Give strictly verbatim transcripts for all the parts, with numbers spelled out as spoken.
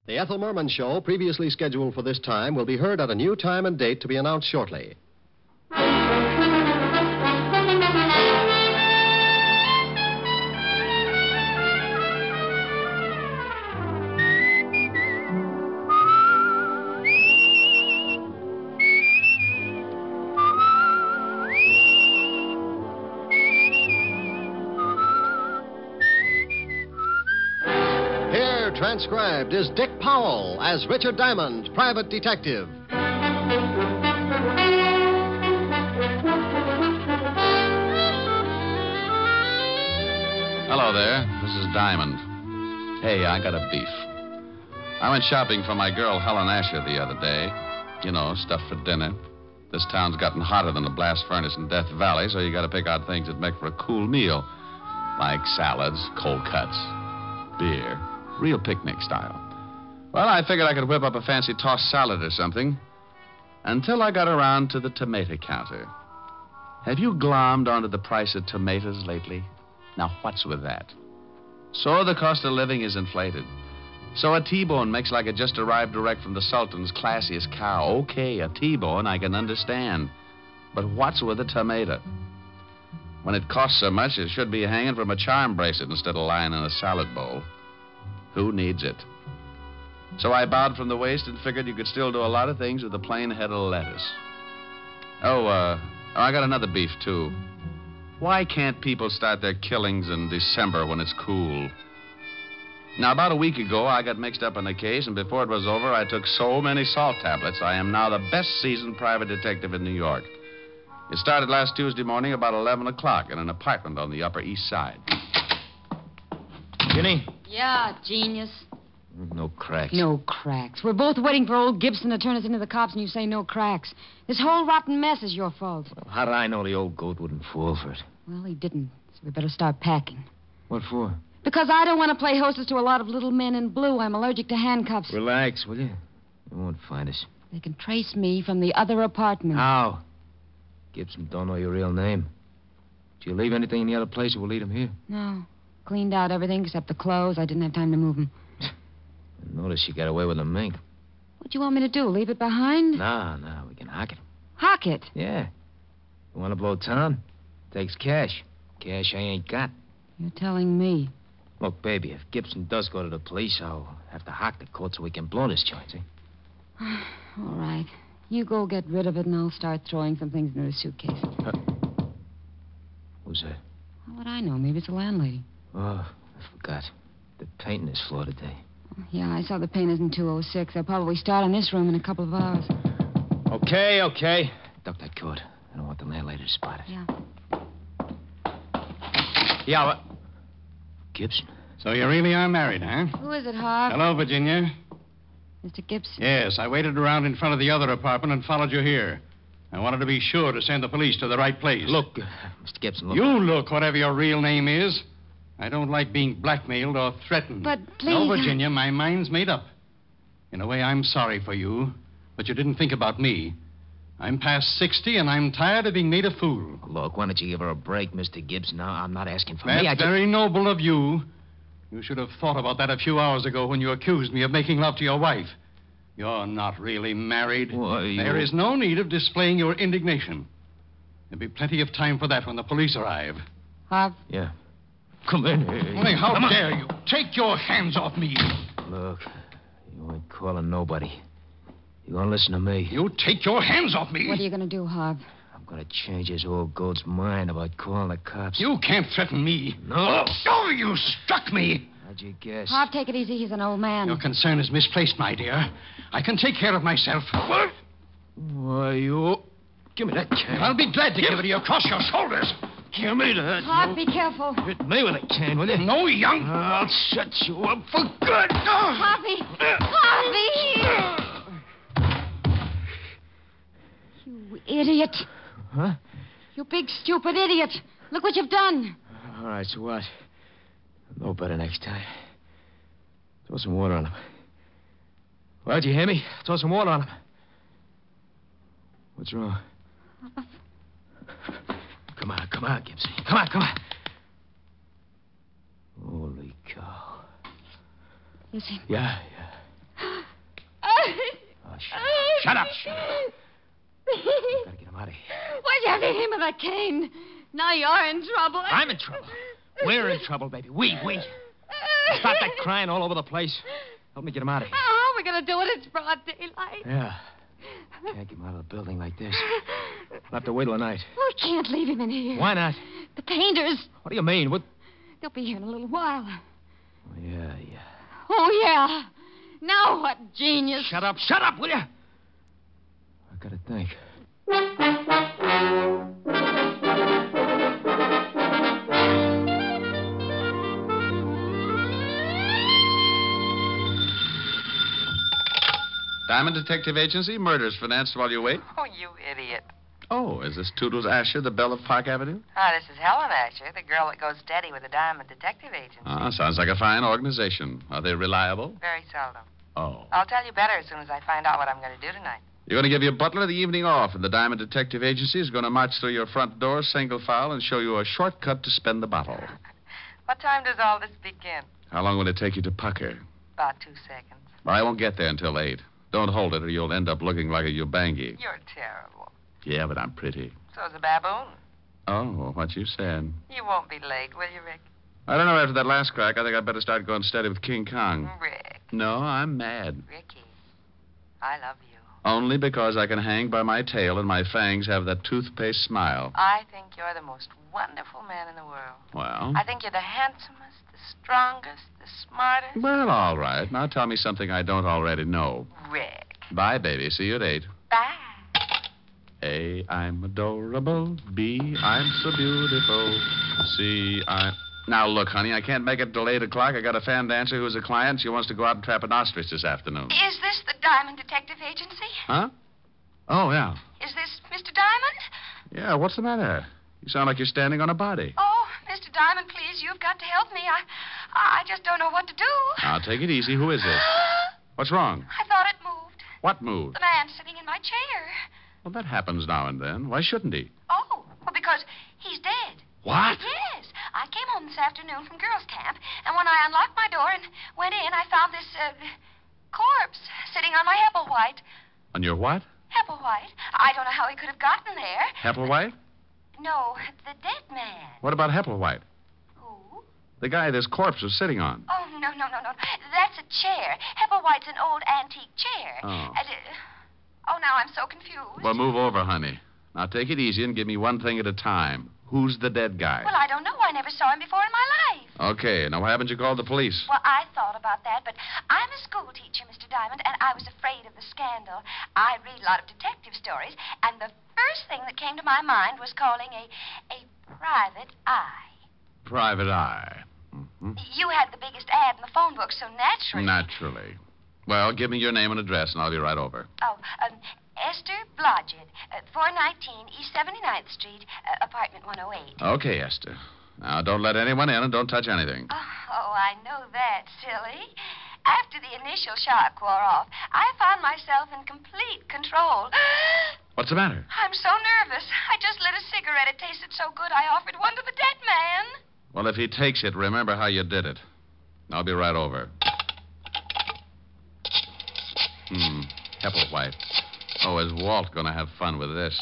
The Ethel Merman Show, previously scheduled for this time, will be heard at a new time and date to be announced shortly. Transcribed is Dick Powell as Richard Diamond, private detective. Hello there. This is Diamond. Hey, I got a beef. I went shopping for my girl Helen Asher the other day. You know, stuff for dinner. This town's gotten hotter than a blast furnace in Death Valley, so you got to pick out things that make for a cool meal, like salads, cold cuts, beer. Real picnic style. Well, I figured I could whip up a fancy tossed salad or something until I got around to the tomato counter. Have you glommed onto the price of tomatoes lately? Now, what's with that? So the cost of living is inflated. So a T-bone makes like it just arrived direct from the Sultan's classiest cow. Okay, a T-bone I can understand. But what's with a tomato? When it costs so much, it should be hanging from a charm bracelet instead of lying in a salad bowl. Who needs it? So I bowed from the waist and figured you could still do a lot of things with a plain head of lettuce. Oh, uh, I got another beef, too. Why can't people start their killings in December when it's cool? Now, about a week ago, I got mixed up in a case, and before it was over, I took so many salt tablets, I am now the best seasoned private detective in New York. It started last Tuesday morning about eleven o'clock in an apartment on the Upper East Side. Ginny? Yeah, genius. No cracks. No cracks. We're both waiting for old Gibson to turn us into the cops, and you say no cracks. This whole rotten mess is your fault. Well, how did I know the old goat wouldn't fall for it? Well, he didn't, so we better start packing. What for? Because I don't want to play hostess to a lot of little men in blue. I'm allergic to handcuffs. Relax, will you? They won't find us. They can trace me from the other apartment. How? Gibson don't know your real name. Did you leave anything in the other place, or we'll leave him here? No. Cleaned out everything except the clothes. I didn't have time to move them. Notice you got away with the mink. What do you want me to do? Leave it behind? No, no, we can hock it. Hock it? Yeah. You want to blow town? Takes cash. Cash I ain't got. You're telling me. Look, baby, if Gibson does go to the police, I'll have to hock the court so we can blow this joint, see? All right. You go get rid of it, and I'll start throwing some things into the suitcase. Uh, who's that? How would I know? Maybe it's the landlady. Oh, I forgot. They're painting this floor today. Yeah, I saw the painters in two oh six. They'll probably start on this room in a couple of hours. Okay, okay. Duck that coat. I don't want the landlady to spot it. Yeah. Yeah, what? Gibson. So you really are married, huh? Who is it, Harv? Hello, Virginia. Mister Gibson? Yes, I waited around in front of the other apartment and followed you here. I wanted to be sure to send the police to the right place. Look, uh, Mister Gibson, look. You look, whatever your real name is. I don't like being blackmailed or threatened. But please... No, Virginia, my mind's made up. In a way, I'm sorry for you, but you didn't think about me. I'm past sixty, and I'm tired of being made a fool. Look, why don't you give her a break, Mister Gibson? Now, I'm not asking for That's me. I just... very noble of you. You should have thought about that a few hours ago when you accused me of making love to your wife. You're not really married. Why, you... There is no need of displaying your indignation. There'll be plenty of time for that when the police arrive. Harv? Yeah. Come in here. Hey, how Come dare on. you? Take your hands off me. Look, you ain't calling nobody. You gonna listen to me? You take your hands off me. What are you going to do, Harv? I'm gonna change this old goat's mind about calling the cops. You can't threaten me. No. Oh, you struck me. How'd you guess? Harv, take it easy. He's an old man. Your concern is misplaced, my dear. I can take care of myself. What? Why, you... Give me that can. I'll be glad to give, give it to you across your shoulders. Give me that. Harv, be careful. Hit me with a can, will you? No, young. I'll shut you up for good. Harvey! Harvey! You idiot. Huh? You big, stupid idiot. Look what you've done. All right, so what? No better next time. Throw some water on him. Well, did you hear me? Throw some water on him. What's wrong? Come on, come on, Gibson. Come on, come on. Holy cow. Is he? Yeah, yeah. Oh, shut, shut up. Shut up. Gotta get him out of here. Why'd you have to hit him with that cane? Now you're in trouble. I'm in trouble. We're in trouble, baby. We, we. Stop that crying all over the place. Help me get him out of here. How are we going to do it? It's broad daylight. Yeah. Can't get him out of the building like this. We'll have to wait till night. We can't leave him in here. Why not? The painters. What do you mean? What? They'll be here in a little while. Oh, yeah, yeah. Oh, yeah. Now what genius. Shut up. Shut up, will you? I gotta think. Diamond Detective Agency, murders financed while you wait. Oh, you idiot. Oh, is this Toodles Asher, the belle of Park Avenue? Ah, this is Helen Asher, the girl that goes steady with the Diamond Detective Agency. Ah, sounds like a fine organization. Are they reliable? Very seldom. Oh. I'll tell you better as soon as I find out what I'm going to do tonight. You're going to give your butler the evening off, and the Diamond Detective Agency is going to march through your front door, single file, and show you a shortcut to spend the bottle. What time does all this begin? How long will it take you to pucker? About two seconds. Well, I won't get there until eight. Don't hold it, or you'll end up looking like a Ubangi. You're terrible. Yeah, but I'm pretty. So's a baboon. Oh, what you said. You won't be late, will you, Rick? I don't know. After that last crack, I think I'd better start going steady with King Kong. Rick. No, I'm mad. Ricky, I love you. Only because I can hang by my tail and my fangs have that toothpaste smile. I think you're the most wonderful man in the world. Well? I think you're the handsomest, the strongest, the smartest. Well, all right. Now tell me something I don't already know. Rick. Bye, baby. See you at eight. Bye. A, I'm adorable. B, I'm so beautiful. C, I'm... Now, look, honey, I can't make it till eight o'clock. I got a fan dancer who's a client. She wants to go out and trap an ostrich this afternoon. Is this the Diamond Detective Agency? Huh? Oh, yeah. Is this Mister Diamond? Yeah, what's the matter? You sound like you're standing on a body. Oh, Mister Diamond, please, you've got to help me. I I just don't know what to do. Now, take it easy. Who is this? What's wrong? I thought it moved. What moved? The man sitting in my chair. Well, that happens now and then. Why shouldn't he? Oh, well, because he's dead. What? Yes. I came home this afternoon from girls' camp, and when I unlocked my door and went in, I found this uh, corpse sitting on my Hepplewhite. On your what? Hepplewhite. I don't know how he could have gotten there. Hepplewhite? No, the dead man. What about Hepplewhite? Who? The guy this corpse was sitting on. Oh, no, no, no, no. That's a chair. Hepplewhite's an old antique chair. Oh. And, uh, oh, now I'm so confused. Well, move over, honey. Now, take it easy and give me one thing at a time. Who's the dead guy? Well, I don't know. I never saw him before in my life. Okay, now why haven't you called the police? Well, I thought about that, but I'm a school teacher, Mister Diamond, and I was afraid of the scandal. I read a lot of detective stories, and the first thing that came to my mind was calling a a private eye. Private eye. Mm-hmm. You had the biggest ad in the phone book, so naturally. Naturally. Well, give me your name and address, and I'll be right over. Oh, um, Esther Blodgett, uh, four nineteen East seventy-ninth Street, uh, apartment one oh eight. Okay, Esther. Now, don't let anyone in and don't touch anything. Oh, oh, I know that, silly. After the initial shock wore off, I found myself in complete control. What's the matter? I'm so nervous. I just lit a cigarette. It tasted so good, I offered one to the dead man. Well, if he takes it, remember how you did it. I'll be right over. Hmm. Hepplewhite. Oh, is Walt going to have fun with this?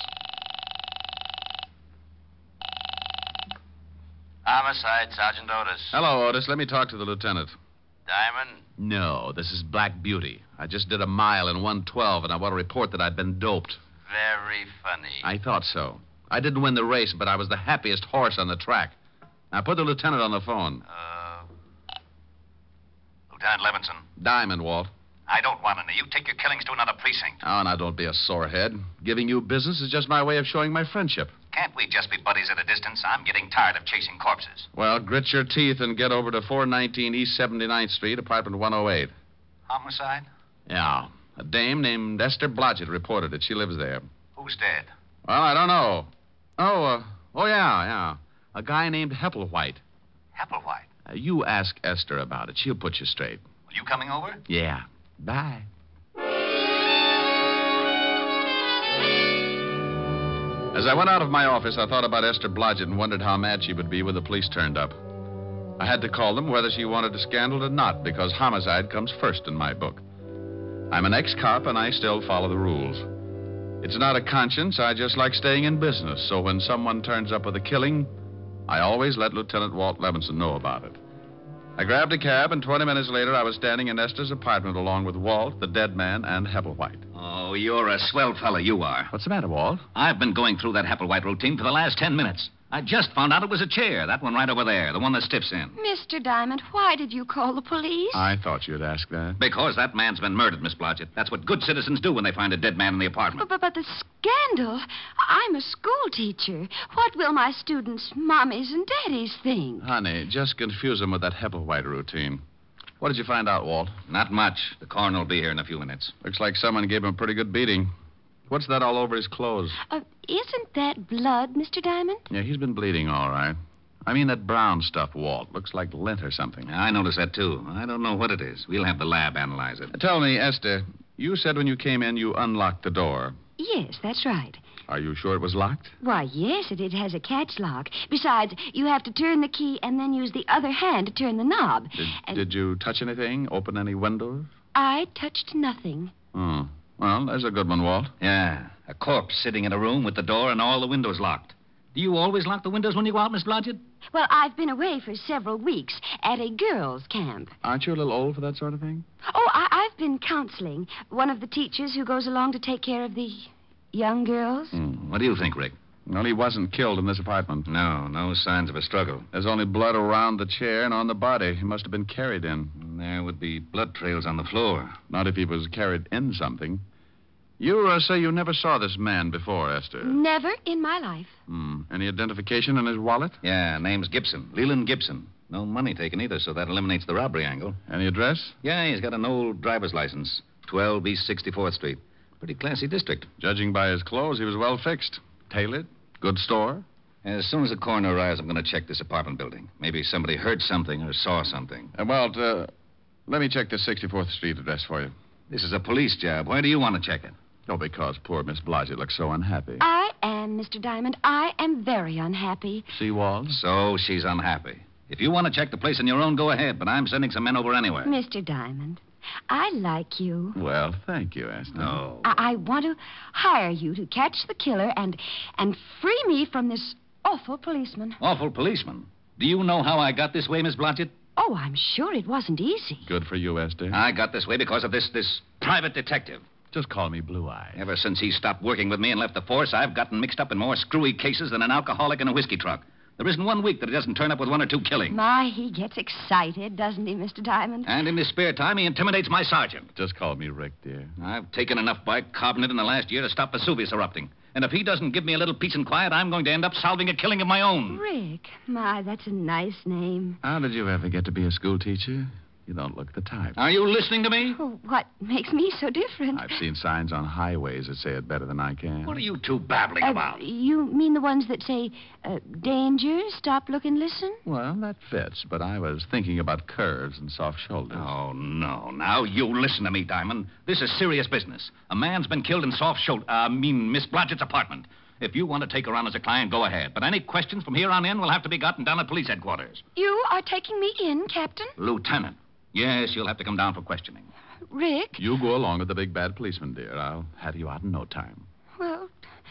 Homicide, Sergeant Otis. Hello, Otis. Let me talk to the lieutenant. Diamond? No, this is Black Beauty. I just did a mile in one twelve, and I want to report that I've been doped. Very funny. I thought so. I didn't win the race, but I was the happiest horse on the track. Now, put the lieutenant on the phone. Uh, Lieutenant Levinson. Diamond, Walt. I don't want any. You take your killings to another precinct. Oh, now, don't be a sorehead. Giving you business is just my way of showing my friendship. Can't we just be buddies at a distance? I'm getting tired of chasing corpses. Well, grit your teeth and get over to four nineteen East seventy-ninth Street, apartment one oh eight. Homicide? Yeah. A dame named Esther Blodgett reported it. She lives there. Who's dead? Well, I don't know. Oh, uh, oh, yeah, yeah. A guy named Hepplewhite. Hepplewhite. Uh, you ask Esther about it. She'll put you straight. Are you coming over? Yeah. Bye. As I went out of my office, I thought about Esther Blodgett and wondered how mad she would be when the police turned up. I had to call them whether she wanted a scandal or not, because homicide comes first in my book. I'm an ex-cop, and I still follow the rules. It's not a conscience. I just like staying in business. So when someone turns up with a killing, I always let Lieutenant Walt Levinson know about it. I grabbed a cab, and twenty minutes later, I was standing in Esther's apartment along with Walt, the dead man, and Hepplewhite. Oh, you're a swell fella, you are. What's the matter, Walt? I've been going through that Hepplewhite routine for the last ten minutes. I just found out it was a chair, that one right over there, the one that stiffs in. Mister Diamond, why did you call the police? I thought you'd ask that. Because that man's been murdered, Miss Blodgett. That's what good citizens do when they find a dead man in the apartment. But, but, but the scandal. I'm a school teacher. What will my students' mommies and daddies think? Honey, just confuse them with that Hepplewhite routine. What did you find out, Walt? Not much. The coroner will be here in a few minutes. Looks like someone gave him a pretty good beating. What's that all over his clothes? Uh, isn't that blood, Mister Diamond? Yeah, he's been bleeding all right. I mean that brown stuff, Walt. Looks like lint or something. I noticed that, too. I don't know what it is. We'll have the lab analyze it. Tell me, Esther, you said when you came in you unlocked the door. Yes, that's right. Are you sure it was locked? Why, yes, it, it has a catch lock. Besides, you have to turn the key and then use the other hand to turn the knob. Did, And did you touch anything? Open any windows? I touched nothing. Oh. Well, there's a good one, Walt. Yeah, a corpse sitting in a room with the door and all the windows locked. Do you always lock the windows when you go out, Miss Blodgett? Well, I've been away for several weeks at a girls' camp. Aren't you a little old for that sort of thing? Oh, I, I've been counseling. One of the teachers who goes along to take care of the young girls. Hmm. What do you think, Rick? Well, he wasn't killed in this apartment. No, no signs of a struggle. There's only blood around the chair and on the body. He must have been carried in. And there would be blood trails on the floor. Not if he was carried in something. You uh, say you never saw this man before, Esther. Never in my life. Hmm. Any identification in his wallet? Yeah, name's Gibson. Leland Gibson. No money taken either, so that eliminates the robbery angle. Any address? Yeah, he's got an old driver's license. twelve East sixty-fourth Street. Pretty classy district. Judging by his clothes, he was well fixed. Tailored. Good store. As soon as the coroner arrives, I'm going to check this apartment building. Maybe somebody heard something or saw something. Uh, Walt, uh, let me check the sixty-fourth Street address for you. This is a police job. Why do you want to check it? Oh, because poor Miss Blodgett looks so unhappy. I am, Mister Diamond. I am very unhappy. See, Walt? So she's unhappy. If you want to check the place on your own, go ahead, but I'm sending some men over anyway. Mister Diamond, I like you. Well, thank you, Esther. No. I, I want to hire you to catch the killer and and free me from this awful policeman. Awful policeman. Do you know how I got this way, Miss Blodgett? Oh, I'm sure it wasn't easy. Good for you, Esther. I got this way because of this, this private detective. Just call me Blue Eye. Ever since he stopped working with me and left the force, I've gotten mixed up in more screwy cases than an alcoholic in a whiskey truck. There isn't one week that he doesn't turn up with one or two killings. My, he gets excited, doesn't he, Mister Diamond? And in his spare time, he intimidates my sergeant. Just call me Rick, dear. I've taken enough bicarbonate in the last year to stop Vesuvius erupting. And if he doesn't give me a little peace and quiet, I'm going to end up solving a killing of my own. Rick. My, that's a nice name. How did you ever get to be a school teacher? You don't look the type. Are you listening to me? Oh, what makes me so different? I've seen signs on highways that say it better than I can. What are you two babbling Uh, about? You mean the ones that say, uh, danger, stop, look, and listen? Well, that fits, but I was thinking about curves and soft shoulders. Oh, no. Now, you listen to me, Diamond. This is serious business. A man's been killed in soft shoulder, I mean, Miss Blodgett's apartment. If you want to take her on as a client, go ahead. But any questions from here on in will have to be gotten down at police headquarters. You are taking me in, Captain? Lieutenant. Yes, you'll have to come down for questioning. Rick? You go along with the big bad policeman, dear. I'll have you out in no time. Well,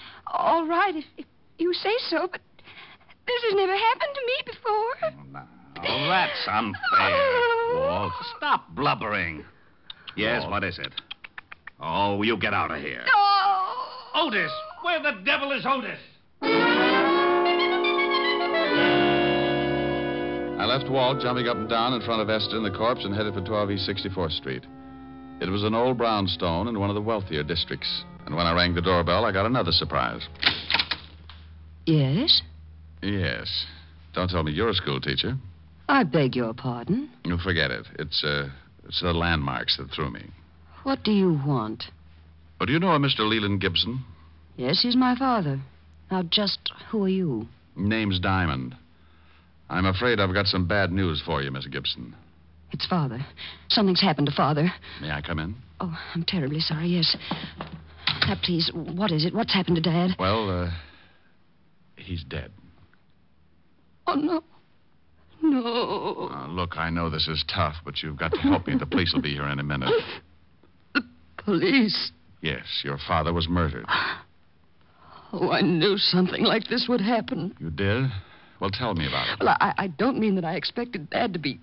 all right, if, if you say so, but this has never happened to me before. Now, that's unfair. Walt. Stop blubbering. Yes, Walt. what is it? Oh, you get out of here. Oh! Otis! Where the devil is Otis? I left Walt jumping up and down in front of Esther and the corpse and headed for twelve East sixty-fourth Street. It was an old brownstone in one of the wealthier districts. And when I rang the doorbell, I got another surprise. Yes? Yes. Don't tell me you're a school teacher. I beg your pardon. You forget it. It's, uh, it's the landmarks that threw me. What do you want? Oh, do you know a Mister Leland Gibson? Yes, he's my father. Now, just who are you? Name's Diamond. I'm afraid I've got some bad news for you, Miss Gibson. It's Father. Something's happened to Father. May I come in? Oh, I'm terribly sorry, yes. Now, please, what is it? What's happened to Dad? Well, uh, he's dead. Oh, no. No. Uh, look, I know this is tough, but you've got to help me. The police will be here in a minute. The Police? Yes, your father was murdered. Oh, I knew something like this would happen. You did? Well, tell me about it. Well, I, I don't mean that I expected Dad to be...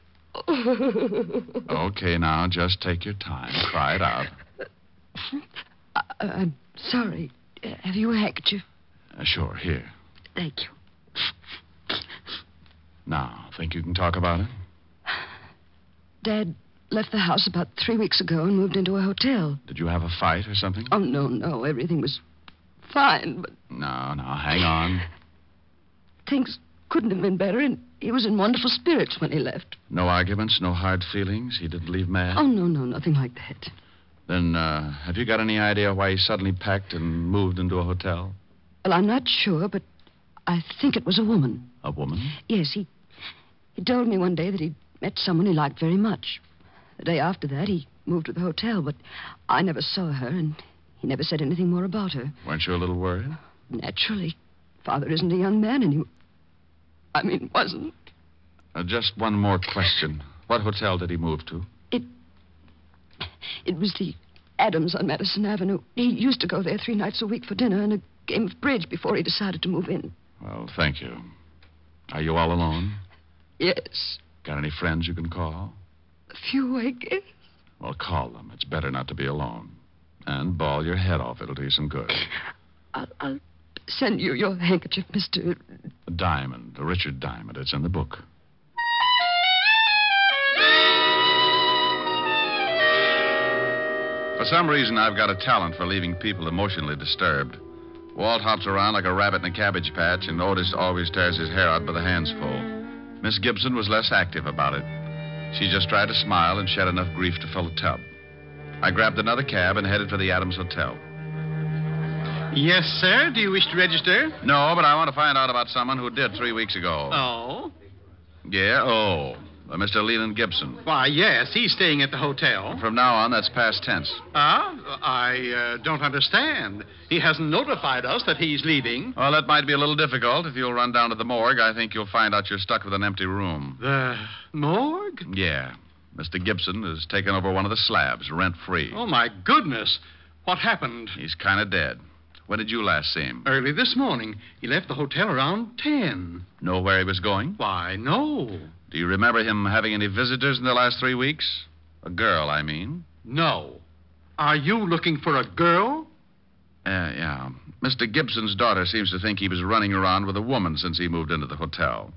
Okay, now, just take your time. Cry it out. I, I'm sorry. Uh, have you a handkerchief? Uh, sure, here. Thank you. Now, think you can talk about it? Dad left the house about three weeks ago and moved into a hotel. Did you have a fight or something? Oh, no, no. Everything was fine, but... No, no, hang on. Things couldn't have been better, and he was in wonderful spirits when he left. No arguments, no hard feelings? He didn't leave mad? Oh, no, no, nothing like that. Then, uh, have you got any idea why he suddenly packed and moved into a hotel? Well, I'm not sure, but I think it was a woman. A woman? Yes, he... He told me one day that he'd met someone he liked very much. The day after that, he moved to the hotel, but I never saw her, and he never said anything more about her. Weren't you a little worried? Naturally. Father isn't a young man, and he... I mean, wasn't. Uh, just one more question. What hotel did he move to? It... It was the Adams on Madison Avenue. He used to go there three nights a week for dinner and a game of bridge before he decided to move in. Well, thank you. Are you all alone? Yes. Got any friends you can call? A few, I guess. Well, call them. It's better not to be alone. And bawl your head off. It'll do you some good. I'll, I'll send you your handkerchief, Mister A Diamond, a Richard Diamond. It's in the book. For some reason, I've got a talent for leaving people emotionally disturbed. Walt hops around like a rabbit in a cabbage patch, and Otis always tears his hair out by the handsful. Miss Gibson was less active about it. She just tried to smile and shed enough grief to fill a tub. I grabbed another cab and headed for the Adams Hotel. Yes, sir. Do you wish to register? No, but I want to find out about someone who did three weeks ago. Oh? Yeah, oh. Uh, Mister Leland Gibson. Why, yes. He's staying at the hotel. From now on, that's past tense. Ah? I uh, don't understand. He hasn't notified us that he's leaving. Well, that might be a little difficult. If you'll run down to the morgue, I think you'll find out you're stuck with an empty room. The morgue? Yeah. Mister Gibson has taken over one of the slabs, rent-free. Oh, my goodness. What happened? He's kind of dead. When did you last see him? Early this morning. He left the hotel around ten. Know where he was going? Why, no. Do you remember him having any visitors in the last three weeks? A girl, I mean. No. Are you looking for a girl? Uh, yeah. Mister Gibson's daughter seems to think he was running around with a woman since he moved into the hotel.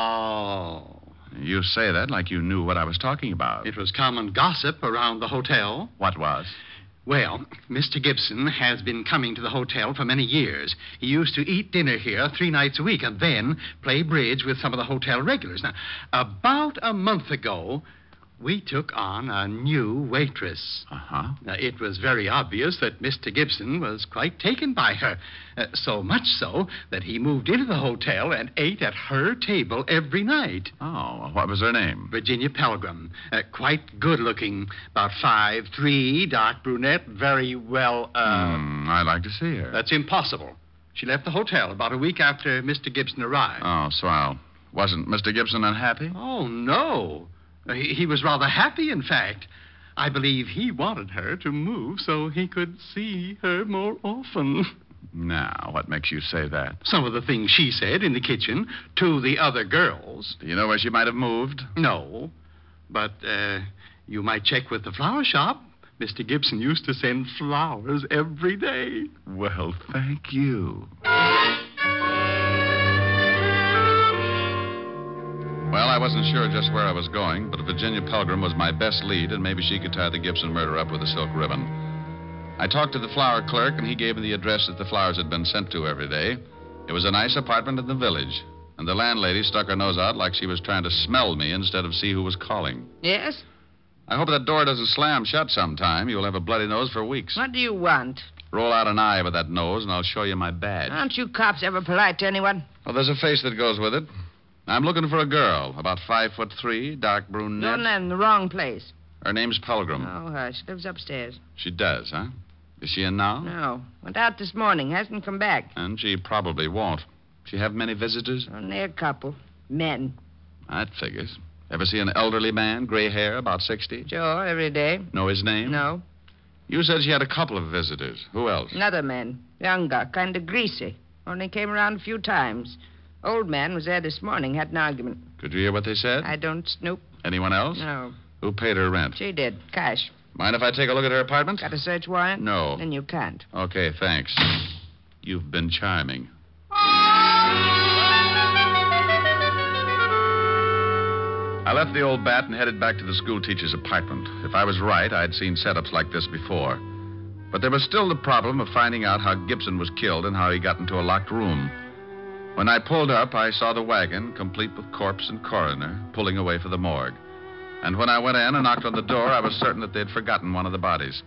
Oh. You say that like you knew what I was talking about. It was common gossip around the hotel. What was? Well, Mister Gibson has been coming to the hotel for many years. He used to eat dinner here three nights a week and then play bridge with some of the hotel regulars. Now, about a month ago, we took on a new waitress. Uh-huh. Now, it was very obvious that Mister Gibson was quite taken by her. Uh, so much so that he moved into the hotel and ate at her table every night. Oh, what was her name? Virginia Pelgrim. Uh, quite good-looking. About five, three, dark brunette, very well, uh... Hmm, I'd like to see her. That's impossible. She left the hotel about a week after Mister Gibson arrived. Oh, swell. Wasn't Mister Gibson unhappy? Oh, no. He, he was rather happy, in fact. I believe he wanted her to move so he could see her more often. Now, what makes you say that? Some of the things she said in the kitchen to the other girls. Do you know where she might have moved? No. But, uh, you might check with the flower shop. Mister Gibson used to send flowers every day. Well, thank you. Well, I wasn't sure just where I was going, but Virginia Pelgrim was my best lead, and maybe she could tie the Gibson murder up with a silk ribbon. I talked to the flower clerk, and he gave me the address that the flowers had been sent to every day. It was a nice apartment in the village, and the landlady stuck her nose out like she was trying to smell me instead of see who was calling. Yes? I hope that door doesn't slam shut sometime. You'll have a bloody nose for weeks. What do you want? Roll out an eye with that nose, and I'll show you my badge. Aren't you cops ever polite to anyone? Well, there's a face that goes with it. I'm looking for a girl, about five foot three, dark brunette. You're in the wrong place. Her name's Pelgrim. Oh, hush. Lives upstairs. She does, huh? Is she in now? No. Went out this morning. Hasn't come back. And she probably won't. She have many visitors? Only a couple. Men. That figures. Ever see an elderly man, gray hair, about sixty? Sure, every day. Know his name? No. You said she had a couple of visitors. Who else? Another man. Younger, kind of greasy. Only came around a few times. Old man was there this morning, had an argument. Could you hear what they said? I don't snoop. Anyone else? No. Who paid her rent? She did. Cash. Mind if I take a look at her apartment? Got a search warrant? No. Then you can't. Okay, thanks. You've been charming. I left the old bat and headed back to the schoolteacher's apartment. If I was right, I'd seen setups like this before. But there was still the problem of finding out how Gibson was killed and how he got into a locked room. When I pulled up, I saw the wagon, complete with corpse and coroner, pulling away for the morgue. And when I went in and knocked on the door, I was certain that they'd forgotten one of the bodies.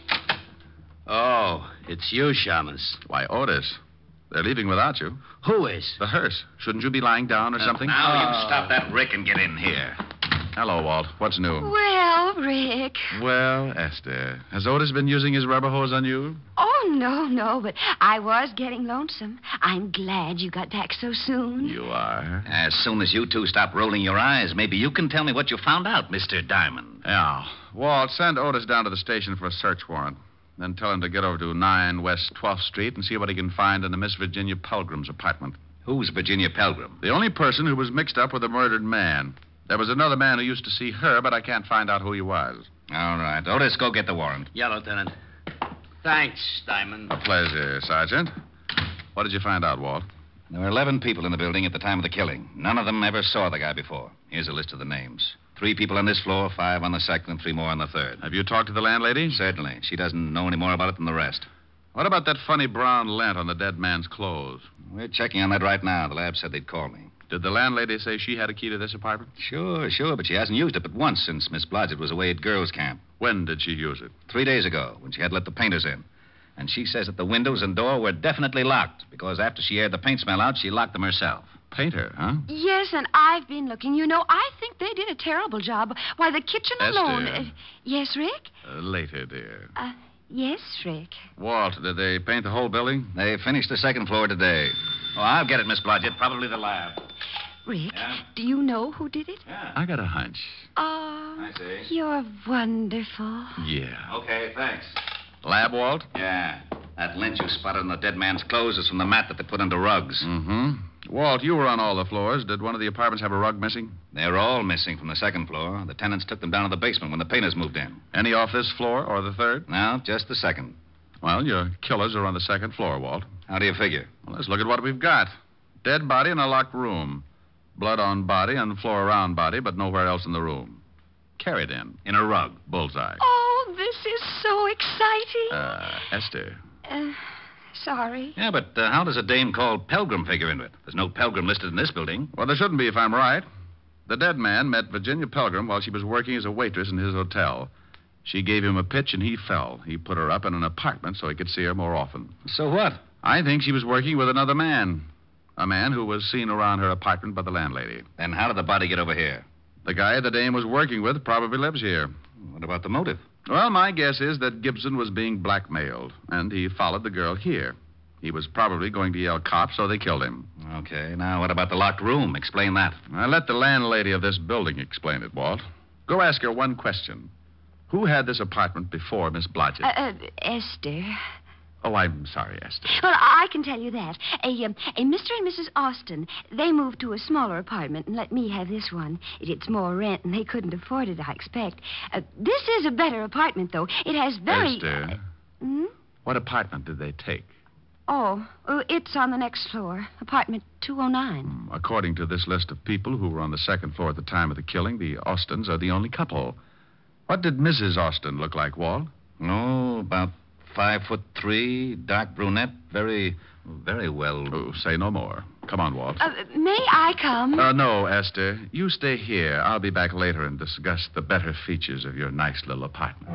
Oh, it's you, Shamus. Why, Otis. They're leaving without you. Who is? The hearse. Shouldn't you be lying down or something? Now you stop that Rick and get in here. Hello, Walt. What's new? Well, Rick. Well, Esther, has Otis been using his rubber hose on you? Oh, no, no, but I was getting lonesome. I'm glad you got back so soon. You are. As soon as you two stop rolling your eyes, maybe you can tell me what you found out, Mister Diamond. Yeah. Walt, send Otis down to the station for a search warrant. Then tell him to get over to nine West twelfth Street and see what he can find in the Miss Virginia Pelgrim's apartment. Who's Virginia Pelgrim? The only person who was mixed up with the murdered man. There was another man who used to see her, but I can't find out who he was. All right. Otis, go get the warrant. Yeah, Lieutenant. Thanks, Diamond. A pleasure, Sergeant. What did you find out, Walt? There were eleven people in the building at the time of the killing. None of them ever saw the guy before. Here's a list of the names. Three people on this floor, five on the second, and three more on the third. Have you talked to the landlady? Certainly. She doesn't know any more about it than the rest. What about that funny brown lint on the dead man's clothes? We're checking on that right now. The lab said they'd call me. Did the landlady say she had a key to this apartment? Sure, sure, but she hasn't used it but once since Miss Blodgett was away at girls' camp. When did she use it? Three days ago, when she had let the painters in. And she says that the windows and door were definitely locked, because after she aired the paint smell out, she locked them herself. Painter, huh? Yes, and I've been looking. You know, I think they did a terrible job. Why, the kitchen Esther. alone. Uh, yes, Rick? Uh, later, dear. Uh, yes, Rick. Walt, did they paint the whole building? They finished the second floor today. Oh, I'll get it, Miss Blodgett. Probably the lab. Rick, Yeah? do you know who did it? Yeah. I got a hunch. Oh, I see. you're wonderful. Yeah. Okay, thanks. Lab, Walt? Yeah. That lint you spotted on the dead man's clothes is from the mat that they put under rugs. Mm-hmm. Walt, you were on all the floors. Did one of the apartments have a rug missing? They're all missing from the second floor. The tenants took them down to the basement when the painters moved in. Any off this floor or the third? No, just the second. Well, your killers are on the second floor, Walt. How do you figure? Well, let's look at what we've got. Dead body in a locked room. Blood on body and floor around body, but nowhere else in the room. Carried in. In a rug. Bullseye. Oh, this is so exciting. Uh, Esther. Uh, sorry. Yeah, but uh, how does a dame called Pelgrim figure into it? There's no Pelgrim listed in this building. Well, there shouldn't be if I'm right. The dead man met Virginia Pelgrim while she was working as a waitress in his hotel. She gave him a pitch and he fell. He put her up in an apartment so he could see her more often. So what? I think she was working with another man. A man who was seen around her apartment by the landlady. Then how did the body get over here? The guy the dame was working with probably lives here. What about the motive? Well, my guess is that Gibson was being blackmailed, and he followed the girl here. He was probably going to yell cops, so they killed him. Okay, now what about the locked room? Explain that. I let the landlady of this building explain it, Walt. Go ask her one question. Who had this apartment before Miss Blodgett? Uh, uh, Esther. Oh, I'm sorry, Esther. Well, I can tell you that. A, um, a Mister and Missus Austin, they moved to a smaller apartment and let me have this one. It's more rent, and they couldn't afford it, I expect. Uh, this is a better apartment, though. It has very... Esther, Uh, hmm? what apartment did they take? Oh, uh, it's on the next floor. Apartment two oh nine. According to this list of people who were on the second floor at the time of the killing, the Austins are the only couple. What did Missus Austin look like, Walt? Oh, about five foot three, dark brunette, very, very well. Oh, say no more. Come on, Walt. Uh, may I come? Uh, no, Esther. You stay here. I'll be back later and discuss the better features of your nice little apartment.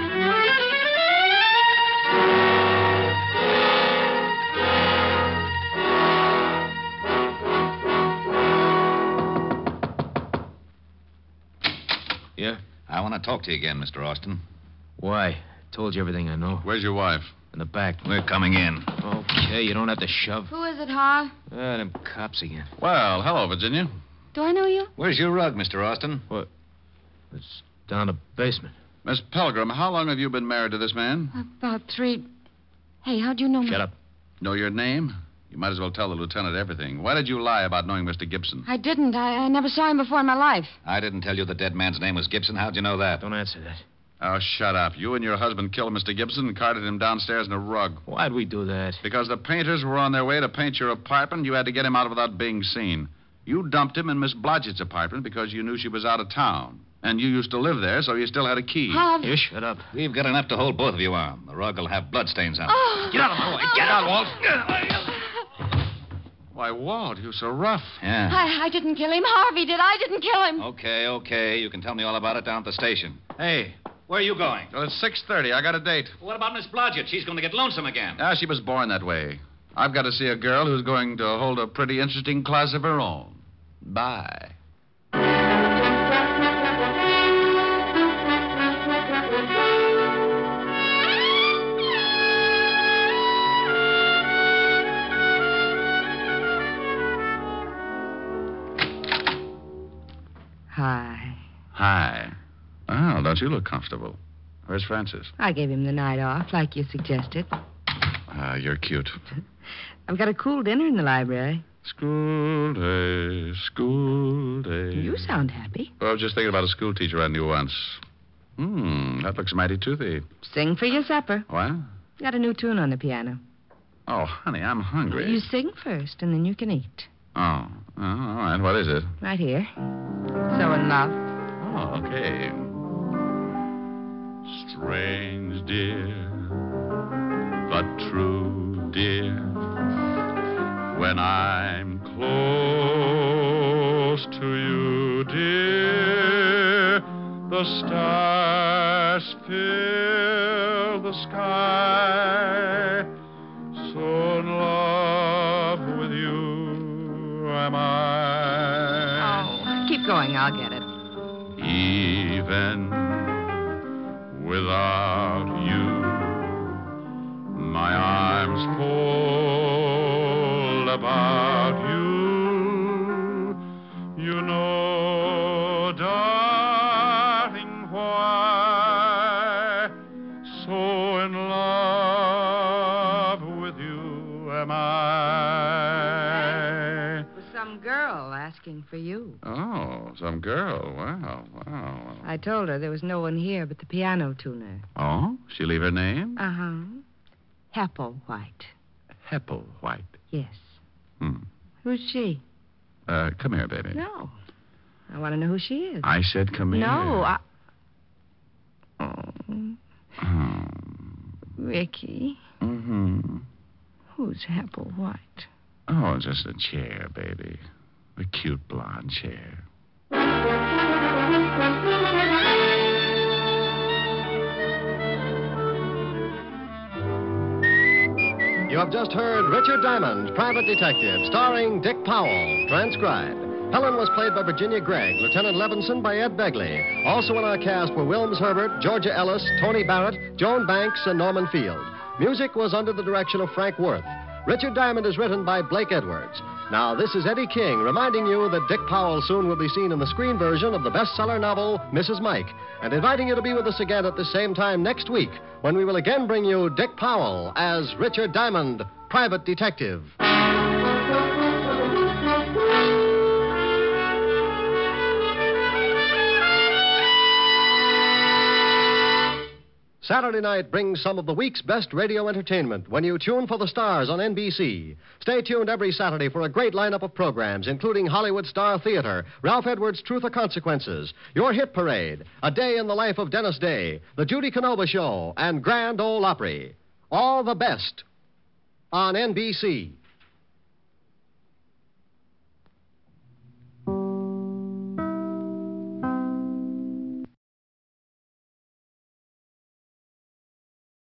Yeah? I want to talk to you again, Mister Austin. Why? Told you everything I know. Where's your wife? In the back. We're coming in. Okay, you don't have to shove. Who is it, Ha? Ah, them cops again. Well, hello, Virginia. Do I know you? Where's your rug, Mister Austin? What? It's down the basement. Miss Pelgrim, how long have you been married to this man? About three. Hey, how'd you know? Shut my... up. Know your name? You might as well tell the lieutenant everything. Why did you lie about knowing Mister Gibson? I didn't. I, I never saw him before in my life. I didn't tell you the dead man's name was Gibson. How'd you know that? Don't answer that. Oh, shut up. You and your husband killed Mister Gibson and carted him downstairs in a rug. Why'd we do that? Because the painters were on their way to paint your apartment, you had to get him out without being seen. You dumped him in Miss Blodgett's apartment because you knew she was out of town. And you used to live there, so you still had a key. Harv. You shut up. We've got enough to hold both of you on. The rug will have bloodstains on it. Oh. Get out of my way. Get out, Walt. Why, Walt, you're so rough. Yeah. I, I didn't kill him. Harvey did. I didn't kill him. Okay, okay. You can tell me all about it down at the station. Hey, where are you going? Well, it's six thirty. I got a date. What about Miss Blodgett? She's going to get lonesome again. Ah, she was born that way. I've got to see a girl who's going to hold a pretty interesting class of her own. Bye. Hi. Hi. Oh, don't you look comfortable? Where's Francis? I gave him the night off, like you suggested. Ah, you're cute. I've got a cool dinner in the library. School day, school day. You sound happy. Well, I was just thinking about a school teacher I knew once. Hmm, that looks mighty toothy. Sing for your supper. What? Got a new tune on the piano. Oh, honey, I'm hungry. You sing first, and then you can eat. Oh, oh, all right. What is it? Right here. So in love. Oh, okay. Strange, dear, but true, dear. When I'm close to you, dear, the stars fill the sky. So in love with you am I. Oh, keep going. I'll get it. Even without you, my arms fold about you. You know, darling, why so in love with you am I. Was some girl asking for you. Oh, some girl. Wow, wow. I told her there was no one here but the piano tuner. Oh? She leave her name? Uh-huh. Hepplewhite. Hepplewhite. Yes. Hmm. Who's she? Uh, come here, baby. No. I want to know who she is. I said come here. No, I... Oh, Oh. Ricky. Mm-hmm. Who's Hepplewhite? Oh, just a chair, baby. A cute blonde chair. You have just heard Richard Diamond, Private Detective, starring Dick Powell, transcribed. Helen was played by Virginia Gregg, Lieutenant Levinson by Ed Begley. Also in our cast were Wilms Herbert, Georgia Ellis, Tony Barrett, Joan Banks, and Norman Field. Music was under the direction of Frank Worth. Richard Diamond is written by Blake Edwards. Now, this is Eddie King reminding you that Dick Powell soon will be seen in the screen version of the bestseller novel, Missus Mike, and inviting you to be with us again at the same time next week when we will again bring you Dick Powell as Richard Diamond, Private Detective. Saturday night brings some of the week's best radio entertainment when you tune for the stars on N B C. Stay tuned every Saturday for a great lineup of programs, including Hollywood Star Theater, Ralph Edwards' Truth or Consequences, Your Hit Parade, A Day in the Life of Dennis Day, The Judy Canova Show, and Grand Ole Opry. All the best on N B C.